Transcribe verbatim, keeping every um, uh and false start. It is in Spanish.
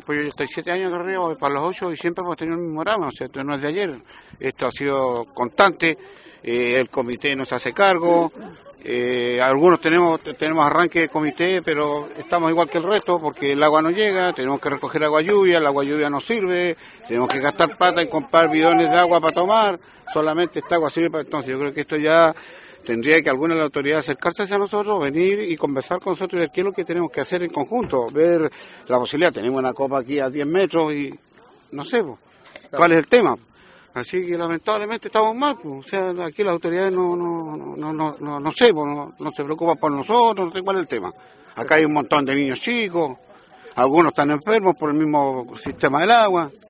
pues yo estoy siete años de río, voy para los ocho y siempre hemos tenido el mismo drama, o sea, esto no es de ayer, esto ha sido constante, eh, el comité nos hace cargo, eh, algunos tenemos tenemos arranque de comité, pero estamos igual que el resto porque el agua no llega, tenemos que recoger agua lluvia, el agua lluvia no sirve, tenemos que gastar plata en comprar bidones de agua para tomar, solamente esta agua sirve para entonces, yo creo que esto ya... Tendría que alguna de las autoridades acercarse hacia nosotros, venir y conversar con nosotros y ver qué es lo que tenemos que hacer en conjunto, ver la posibilidad. Tenemos una copa aquí a diez metros y no sé, pues, cuál es el tema. Así que lamentablemente estamos mal, pues. O sea, aquí las autoridades no no no no no, no sé, pues, no, no se preocupan por nosotros, no sé cuál es el tema. Acá hay un montón de niños chicos, algunos están enfermos por el mismo sistema del agua.